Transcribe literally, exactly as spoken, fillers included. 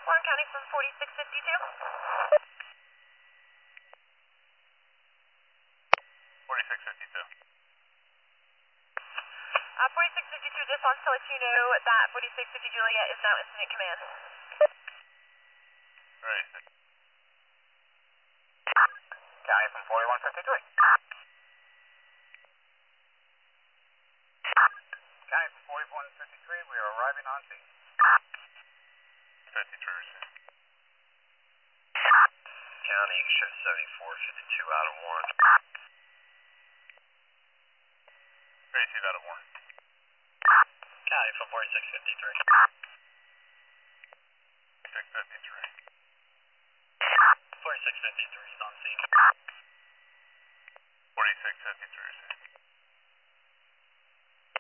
Warren County from forty-six fifty-two. forty-six fifty-two. Uh, forty-six fifty-two just wants to let you know that forty-six fifty Juliet is now incident command. Right. County from forty-one fifty-three. County from forty-one fifty-three, we are arriving on scene. fifty-three received. County, show seventy-four fifty-two out of Warren. Received out of Warren. County from forty-six fifty-three. six fifty-three. forty-six fifty-three is on scene. forty-six fifty-three.